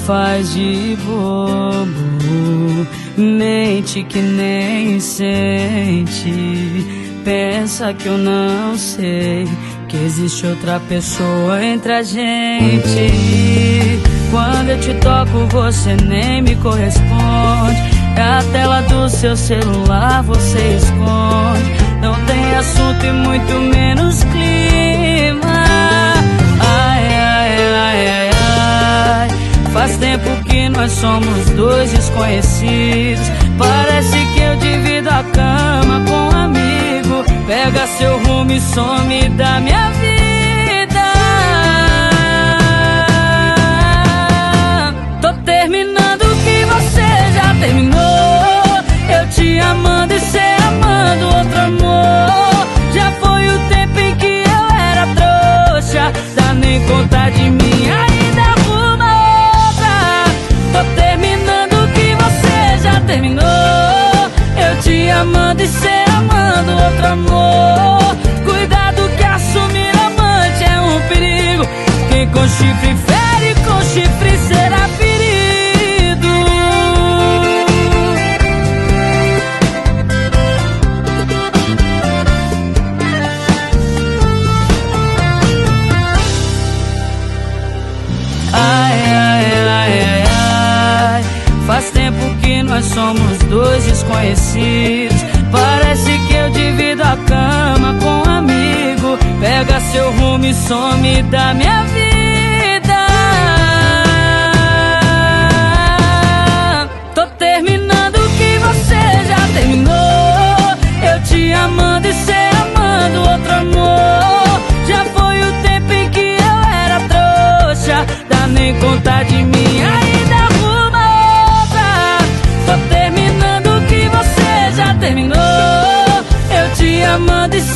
faz de bobo, mente que nem sente, pensa que eu não sei que existe outra pessoa entre a gente. Quando eu te toco você nem me corresponde, é a tela do seu celular você esconde. Não tem assunto e muito menos clima. Ai, ai, ai, ai, ai. Faz tempo que nós somos dois desconhecidos. Parece que eu divido a cama com um amigo. Pega seu rumo e some da minha vida. Tô terminando o que você já terminou. Eu te amando e cê amando outro amor. Já foi o tempo em que eu era trouxa, dá nem conta de mim, ainda arruma outra. Tô terminando o que você já terminou. Eu te amando e cê amando outro amor. Cuidado que assumir amante é um perigo. Quem com chifre fere, com chifre será ferido. Ai, ai, ai, ai, ai. Faz tempo que nós somos dois desconhecidos. Parece que eu divido a cama com um amigo. Pega seu rumo e some da minha vida. Tô terminando o que você já terminou. Eu te amando e cê amando outro amor. Já foi o tempo em que eu era trouxa, dá nem conta de mim, ainda arruma outra. Tô terminando o que você já terminou. Eu te amando e